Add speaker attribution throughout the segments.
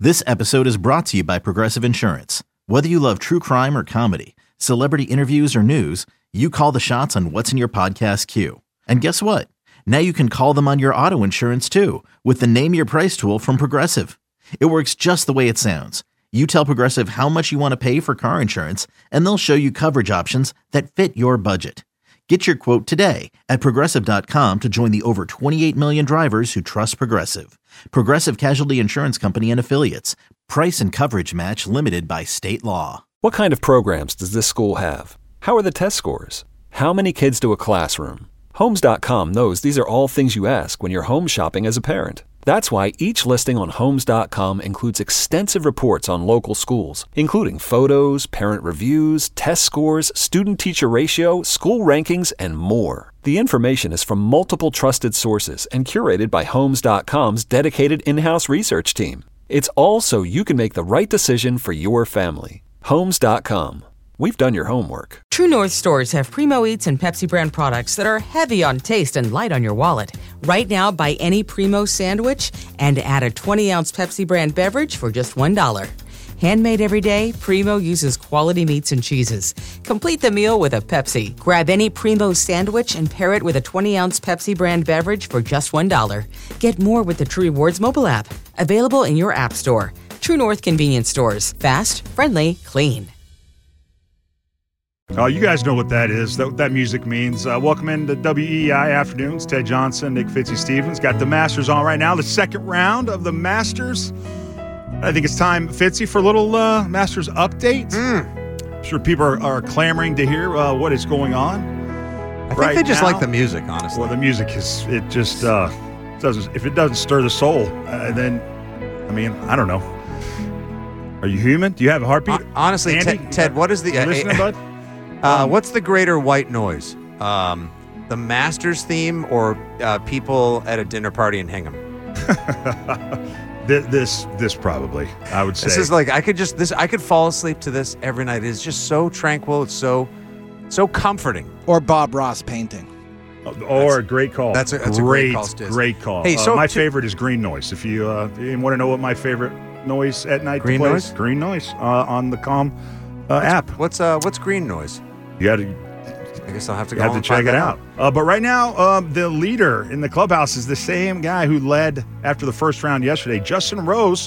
Speaker 1: This episode is brought to you by Progressive Insurance. Whether you love true crime or comedy, celebrity interviews or news, you call the shots on what's in your podcast queue. And guess what? Now you can call them on your auto insurance too with the Name Your Price tool from Progressive. It works just the way it sounds. You tell Progressive how much you want to pay for car insurance, and they'll show you coverage options that fit your budget. Get your quote today at Progressive.com to join the over 28 million drivers who trust Progressive. Progressive Casualty Insurance Company and Affiliates. Price and coverage match limited by state law.
Speaker 2: What kind of programs does this school have? How are the test scores? How many kids to a classroom? Homes.com knows these are all things you ask when you're home shopping as a parent. That's why each listing on Homes.com includes extensive reports on local schools, including photos, parent reviews, test scores, student-teacher ratio, school rankings, and more. The information is from multiple trusted sources and curated by Homes.com's dedicated in-house research team. It's all so you can make the right decision for your family. Homes.com. We've done your homework.
Speaker 3: True North stores have Primo Eats and Pepsi brand products that are heavy on taste and light on your wallet. Right now, buy any Primo sandwich and add a 20-ounce Pepsi brand beverage for just $1. Handmade every day, Primo uses quality meats and cheeses. Complete the meal with a Pepsi. Grab any Primo sandwich and pair it with a 20-ounce Pepsi brand beverage for just $1. Get more with the True Rewards mobile app. Available in your app store. True North convenience stores. Fast, friendly, clean.
Speaker 4: Oh, you guys know what that is, what that music means. Welcome into WEEI Afternoons. Ted Johnson, Nick Fitzy-Stevens. Got the Masters on right now, the second round of the Masters. I think it's time, Fitzy, for a little Masters update. I'm sure people are clamoring to hear what is going on.
Speaker 5: I think they just like the music, honestly.
Speaker 4: Well, the music it just doesn't, if it doesn't stir the soul, then, I mean, I don't know. Are you human? Do you have a heartbeat?
Speaker 5: Honestly,
Speaker 4: Andy,
Speaker 5: Ted, what is the...
Speaker 4: listening, bud?
Speaker 5: What's the greater white noise? The Masters theme or people at a dinner party in Hingham?
Speaker 4: This probably, I would say.
Speaker 5: This is like I could fall asleep to this every night. It's just so tranquil. It's so comforting.
Speaker 6: Or Bob Ross painting.
Speaker 4: Or a great call.
Speaker 5: That's a great call, Stiz.
Speaker 4: Great call.
Speaker 5: Hey, so
Speaker 4: my favorite is green noise. If you want to know what my favorite noise at night
Speaker 5: green
Speaker 4: plays,
Speaker 5: noise?
Speaker 4: Green noise on the Calm app.
Speaker 5: What's green noise?
Speaker 4: You got to.
Speaker 5: I guess I'll have to go.
Speaker 4: Have to check it out. But right now, the leader in the clubhouse is the same guy who led after the first round yesterday. Justin Rose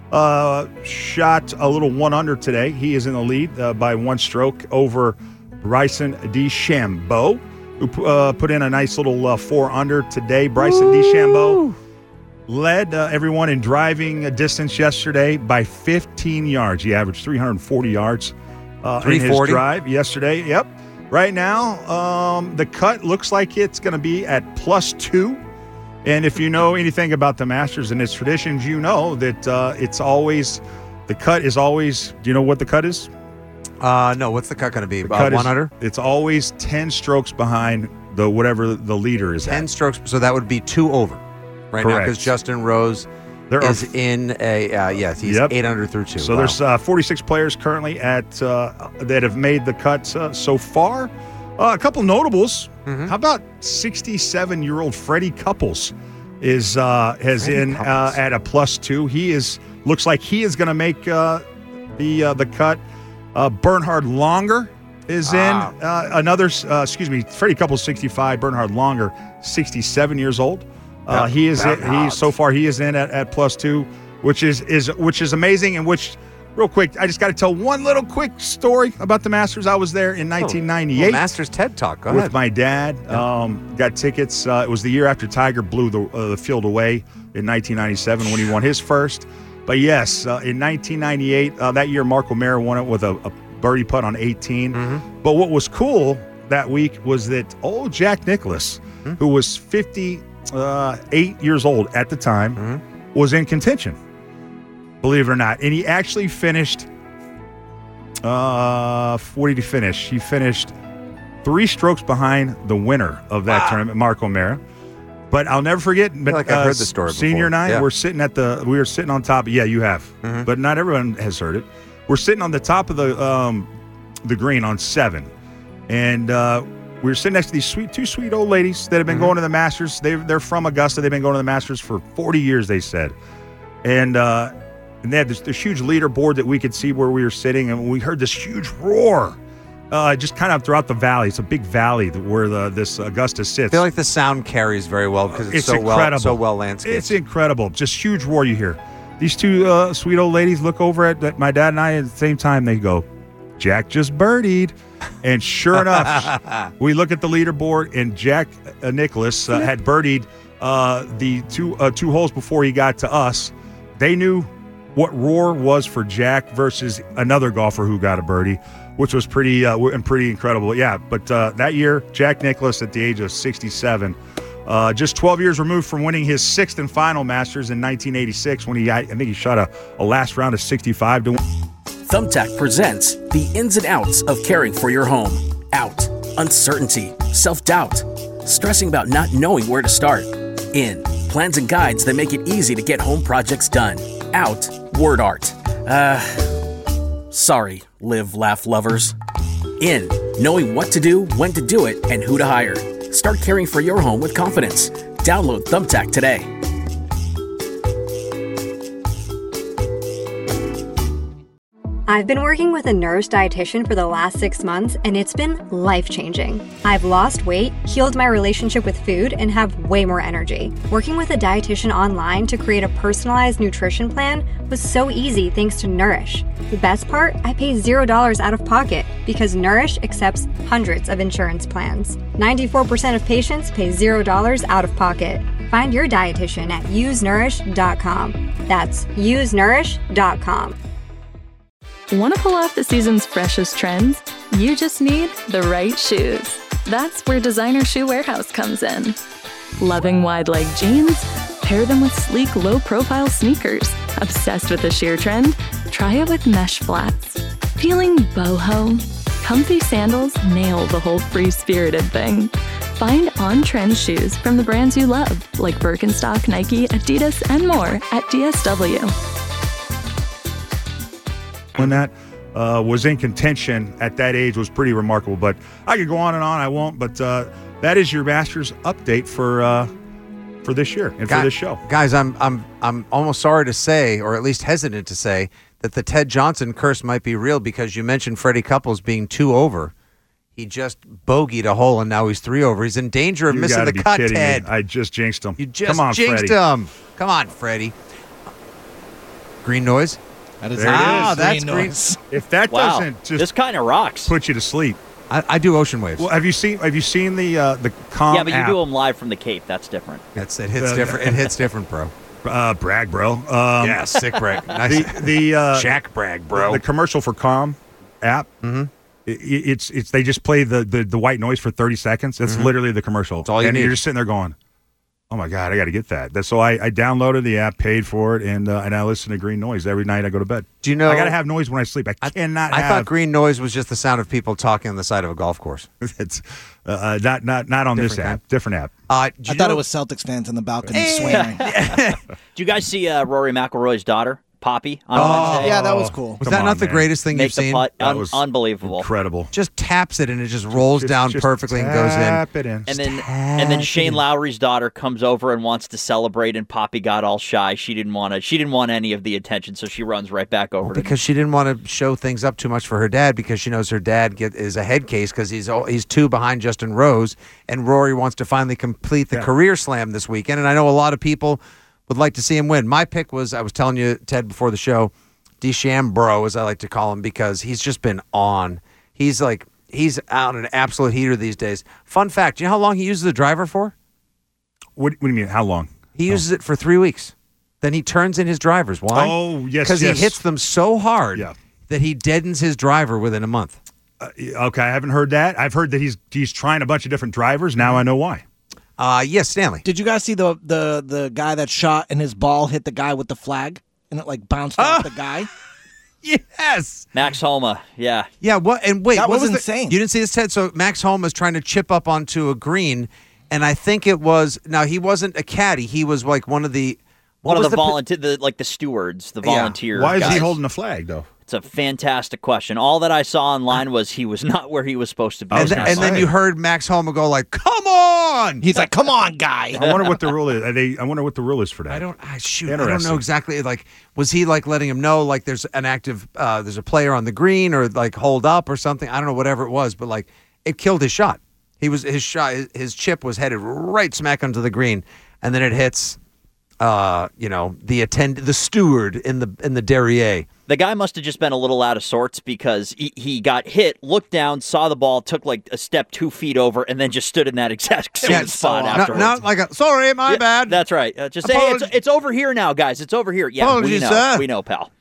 Speaker 4: shot a little 1 under today. He is in the lead by 1 stroke over Bryson DeChambeau, who put in a nice little 4 under today. Bryson DeChambeau led everyone in driving distance yesterday by 15 yards. He averaged 340 yards in his drive yesterday. Yep. Right now, the cut looks like it's going to be at +2. And if you know anything about the Masters and its traditions, you know that it's always, the cut is always, do you know what the cut is?
Speaker 5: No, what's the cut going to be? About 1 under?
Speaker 4: It's always 10 strokes behind whatever the leader is
Speaker 5: 10
Speaker 4: at.
Speaker 5: strokes, so that would be 2 over right now because Justin Rose is in a, he's 8 under through 2.
Speaker 4: So there's 46 players currently at that have made the cut so far. A couple notables.
Speaker 5: Mm-hmm.
Speaker 4: How about 67-year-old Freddie Couples is at a +2. He looks like he is going to make the cut. Bernhard Longer is in another. Freddie Couples 65. Bernhard Longer 67 years old. He is in at +2, which is amazing. And which, real quick, I just got to tell one little quick story about the Masters. I was there in 1998.
Speaker 5: Masters TED Talk. Go
Speaker 4: with
Speaker 5: ahead.
Speaker 4: My dad. Got tickets. It was the year after Tiger blew the field away in 1997 when he won his first. But yes, in 1998, that year Mark O'Meara won it with a birdie putt on 18.
Speaker 5: Mm-hmm.
Speaker 4: But what was cool that week was that old Jack Nicklaus, who was 58 years old at the time, was in contention, believe it or not. And he actually finished, what did he finish? He finished 3 strokes behind the winner of that tournament, Mark O'Meara. But I'll never forget.
Speaker 5: I feel like I've heard the story
Speaker 4: Senior
Speaker 5: before.
Speaker 4: night,
Speaker 5: Yeah.
Speaker 4: we were sitting on top. Yeah, you have, but not everyone has heard it. We're sitting on the top of the green on 7, and we were sitting next to these two sweet old ladies that have been going to the Masters. They're from Augusta. They've been going to the Masters for 40 years, they said. And and they had this huge leaderboard that we could see where we were sitting, and we heard this huge roar. Just kind of throughout the valley. It's a big valley where this Augusta sits.
Speaker 5: I feel like the sound carries very well because it's so
Speaker 4: incredible.
Speaker 5: so well landscaped.
Speaker 4: It's incredible. Just huge roar you hear. These two sweet old ladies look over at my dad and I at the same time. They go, Jack just birdied. And sure enough, we look at the leaderboard, and Jack Nicklaus had birdied the two holes before he got to us. They knew what roar was for Jack versus another golfer who got a birdie, which was pretty incredible. Yeah, but that year, Jack Nicklaus at the age of 67, just 12 years removed from winning his sixth and final Masters in 1986 when I think he shot a last round of 65 to win.
Speaker 6: Thumbtack presents the ins and outs of caring for your home. Out, uncertainty, self-doubt, stressing about not knowing where to start. In, plans and guides that make it easy to get home projects done. Out, word art. Sorry, live, laugh lovers. In, knowing what to do, when to do it, and who to hire. Start caring for your home with confidence. Download Thumbtack today.
Speaker 7: I've been working with a Nourish dietitian for the last 6 months, and it's been life-changing. I've lost weight, healed my relationship with food, and have way more energy. Working with a dietitian online to create a personalized nutrition plan was so easy thanks to Nourish. The best part? I pay $0 out of pocket because Nourish accepts hundreds of insurance plans. 94% of patients pay $0 out of pocket. Find your dietitian at usenourish.com. That's usenourish.com.
Speaker 8: Want to pull off the season's freshest trends? You just need the right shoes. That's where Designer Shoe Warehouse comes in. Loving wide-leg jeans? Pair them with sleek, low-profile sneakers. Obsessed with the sheer trend? Try it with mesh flats. Feeling boho? Comfy sandals nail the whole free-spirited thing. Find on-trend shoes from the brands you love, like Birkenstock, Nike, Adidas, and more at DSW.
Speaker 4: When that was in contention at that age was pretty remarkable. But I could go on and on. I won't. But that is your Masters update for this year and for this show.
Speaker 5: Guys, I'm almost sorry to say, or at least hesitant to say, that the Ted Johnson curse might be real because you mentioned Freddie Couples being 2 over. He just bogeyed a hole, and now he's 3 over. He's in danger of missing the cut, Ted.
Speaker 4: I just jinxed him.
Speaker 5: You just jinxed him. Come on, Freddie. Green noise?
Speaker 9: That is
Speaker 5: that's
Speaker 9: green noise.
Speaker 4: If that doesn't just
Speaker 10: this kind of rocks,
Speaker 4: put you to sleep.
Speaker 5: I do ocean waves.
Speaker 4: Well, have you seen the Calm
Speaker 10: Yeah, but you
Speaker 4: app?
Speaker 10: do them live from the Cape. That's different.
Speaker 5: It hits different. It hits different, bro.
Speaker 4: Brag, bro.
Speaker 5: Yeah, sick brag. Nice. Shaq brag, bro.
Speaker 4: The commercial for Calm app.
Speaker 5: Mm-hmm.
Speaker 4: It's they just play the white noise for 30 seconds. That's literally the commercial.
Speaker 5: That's all you need.
Speaker 4: You're just sitting there going, oh my God, I got to get that. So I downloaded the app, paid for it, and I listen to green noise every night I go to bed.
Speaker 5: Do you know?
Speaker 4: I got to have noise when I sleep. I
Speaker 5: thought green noise was just the sound of people talking on the side of a golf course.
Speaker 4: It's not on this app. Different app.
Speaker 9: I thought it was Celtics fans in the balcony swearing.
Speaker 10: Did you guys see Rory McIlroy's daughter, Poppy, on Wednesday?
Speaker 9: Yeah, that was cool.
Speaker 5: Was that not the greatest thing you've seen?
Speaker 4: That was
Speaker 10: unbelievable.
Speaker 4: Incredible.
Speaker 5: Just taps it and it just rolls down perfectly and goes in.
Speaker 4: Tap it in.
Speaker 10: And then Shane Lowry's daughter comes over and wants to celebrate, and Poppy got all shy. She didn't want any of the attention, so she runs right back over to
Speaker 5: because she didn't want to show things up too much for her dad because she knows her dad is a head case because he's 2 behind Justin Rose, and Rory wants to finally complete the career slam this weekend. And I know a lot of people would like to see him win. My pick was, I was telling you, Ted, before the show, DeChambeau, as I like to call him, because he's just been on. He's out an absolute heater these days. Fun fact, do you know how long he uses the driver for?
Speaker 4: What do you mean, how long?
Speaker 5: He uses it for 3 weeks. Then he turns in his drivers. Why?
Speaker 4: Oh, yes,
Speaker 5: because he hits them so hard that he deadens his driver within a month.
Speaker 4: Okay, I haven't heard that. I've heard that he's trying a bunch of different drivers. Now I know why.
Speaker 5: Yes, Stanley.
Speaker 9: Did you guys see the guy that shot and his ball hit the guy with the flag and it bounced off the guy?
Speaker 5: Yes.
Speaker 10: Max Homa, yeah.
Speaker 5: Yeah, what? And wait,
Speaker 9: that
Speaker 5: what
Speaker 9: was insane.
Speaker 5: You didn't see this, Ted? So Max Homa is trying to chip up onto a green, and I think it was, now he wasn't a caddy. He was like one of the
Speaker 10: the stewards, the volunteers.
Speaker 4: Why is
Speaker 10: guys.
Speaker 4: he holding the flag, though?
Speaker 10: It's a fantastic question. All that I saw online was he was not where he was supposed to be.
Speaker 5: And then you heard Max Homa go like, "Come on!"
Speaker 9: He's like, "Come on, guy."
Speaker 4: I wonder what the rule is. I wonder what the rule is for that.
Speaker 5: I don't know exactly. Like, was he like letting him know like there's an active, there's a player on the green or like hold up or something? I don't know, whatever it was, but like it killed his shot. His chip was headed right smack onto the green, and then it hits, the steward in the derriere.
Speaker 10: The guy must have just been a little out of sorts because he got hit, looked down, saw the ball, took like a step 2 feet over, and then just stood in that exact same spot afterwards.
Speaker 5: Not like sorry, my bad.
Speaker 10: That's right. Just say, hey, it's over here now, guys. It's over here. Yeah,
Speaker 5: Apologies, sir.
Speaker 10: We know, pal.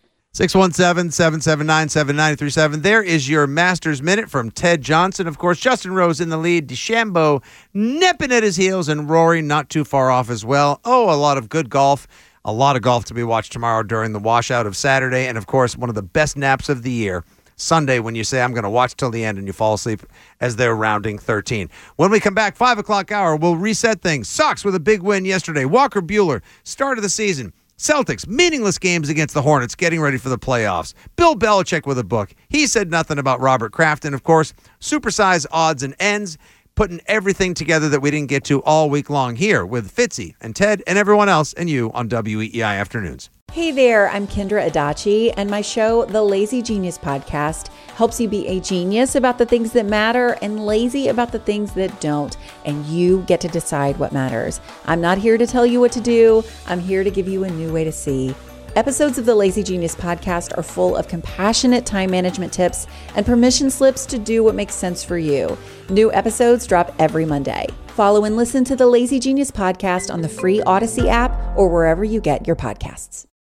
Speaker 5: 617-779-7937. There is your Masters Minute from Ted Johnson. Of course, Justin Rose in the lead. DeChambeau nipping at his heels, and Rory not too far off as well. Oh, a lot of good golf. A lot of golf to be watched tomorrow during the washout of Saturday. And, of course, one of the best naps of the year, Sunday, when you say, I'm going to watch till the end, and you fall asleep as they're rounding 13. When we come back, 5 o'clock hour, we'll reset things. Sox with a big win yesterday. Walker Buehler, start of the season. Celtics, meaningless games against the Hornets, getting ready for the playoffs. Bill Belichick with a book. He said nothing about Robert Kraft. And, of course, supersize odds and ends, putting everything together that we didn't get to all week long here with Fitzy and Ted and everyone else and you on WEEI Afternoons.
Speaker 11: Hey there, I'm Kendra Adachi, and my show, The Lazy Genius Podcast, helps you be a genius about the things that matter and lazy about the things that don't, and you get to decide what matters. I'm not here to tell you what to do. I'm here to give you a new way to see. Episodes of the Lazy Genius Podcast are full of compassionate time management tips and permission slips to do what makes sense for you. New episodes drop every Monday. Follow and listen to the Lazy Genius Podcast on the free Odyssey app or wherever you get your podcasts.